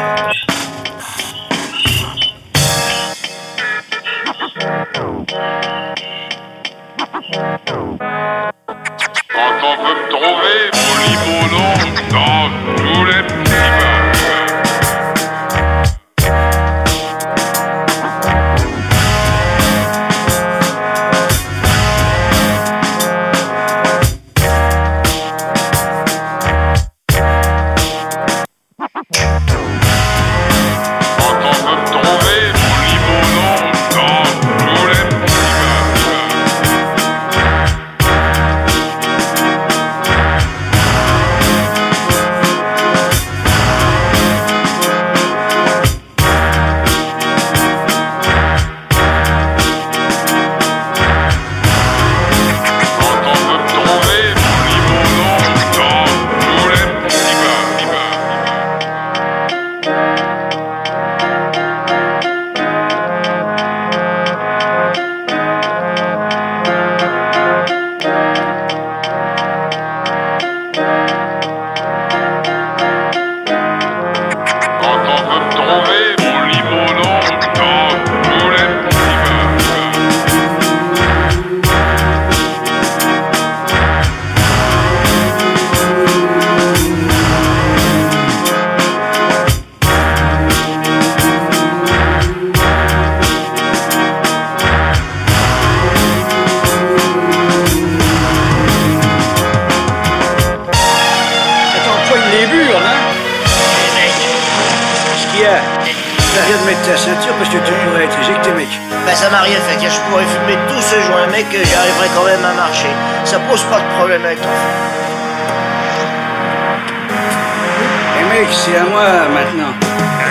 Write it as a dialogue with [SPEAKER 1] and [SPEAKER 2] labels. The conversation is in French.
[SPEAKER 1] Quand on peut me trouver, on lit mon nom dans tous les petits bars. Quand on peut me trouver, on lit mon nom dans tous les petits
[SPEAKER 2] Viens de mettre ta ceinture parce que tu pourrais être éjecté, mec.
[SPEAKER 3] Bah ça m'a rien fait, car je pourrais fumer tout ce joint, mec, j'arriverai quand même à marcher. Ça pose pas de problème avec ton frère.
[SPEAKER 2] Eh mec, c'est à moi maintenant.